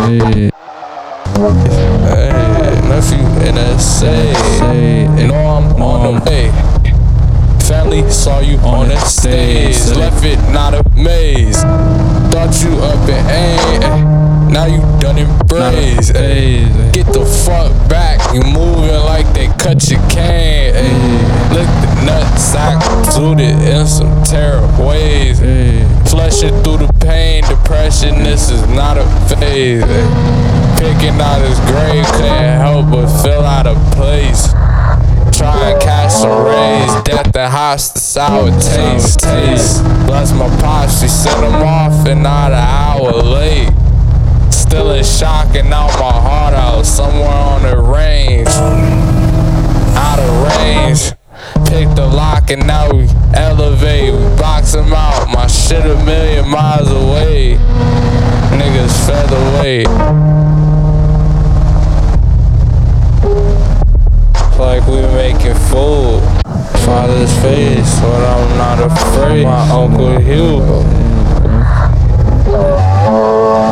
Hey, nephew NSA. You know I'm on the way. Family saw you on the stage. Left it not a maze. Thought you up in A. Now you done in braids. Get the fuck back. You moving like they cut your cane. Lick the nutsack, fluted in some terrible ways. Flushing through the pain, depression, this is not a phase. Picking out his grave, couldn't help but feel out of place. Try and catch some rays, death and hops, the sour taste. Bless my pops, she sent him off and not an hour late. Still in shock and out my heart out, somewhere on the range. Out of range. Pick the lock and now we elevate. We box him out, my shit a million miles away. Niggas featherweight. Like we making food. Father's face, but I'm not afraid. My Uncle Hugh.